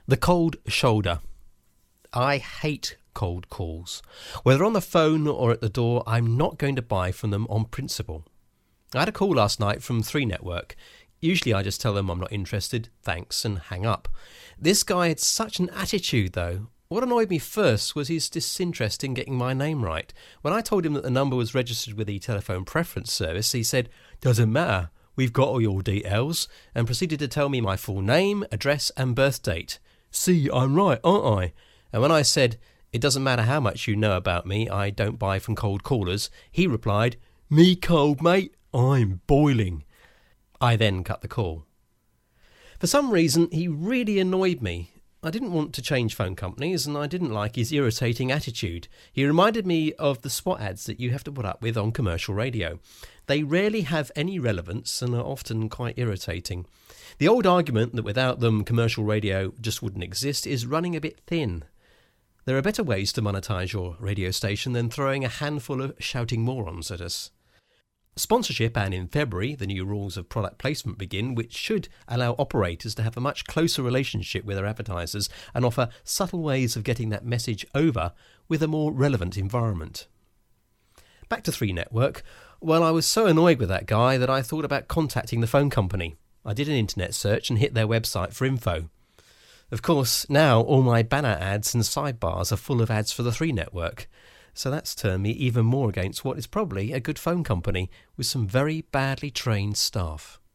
The cold shoulder. I hate cold calls. Whether on the phone or at the door, I'm not going to buy from them on principle. I had a call last night from 3 Network. Usually I just tell them I'm not interested, thanks, and hang up. This guy had such an attitude though. What annoyed me first was his disinterest in getting my name right. When I told him that the number was registered with the telephone preference service, he said, "Doesn't matter, we've got all your details," and proceeded to tell me my full name, address and birth date. "See, I'm right, aren't I?" And when I said, "It doesn't matter how much you know about me, I don't buy from cold callers," he replied, "Me cold, mate, I'm boiling." I then cut the call. For some reason, he really annoyed me. I didn't want to change phone companies, and I didn't like his irritating attitude. He reminded me of the spot ads that you have to put up with on commercial radio. They rarely have any relevance and are often quite irritating. The old argument that without them commercial radio just wouldn't exist is running a bit thin. There are better ways to monetize your radio station than throwing a handful of shouting morons at us. Sponsorship, and in February the new rules of product placement begin, which should allow operators to have a much closer relationship with their advertisers and offer subtle ways of getting that message over with a more relevant environment. Back to 3 Network. Well, I was so annoyed with that guy that I thought about contacting the phone company. I did an internet search and hit their website for info. Of course, now all my banner ads and sidebars are full of ads for the 3 Network. So that's turned me even more against what is probably a good phone company with some very badly trained staff.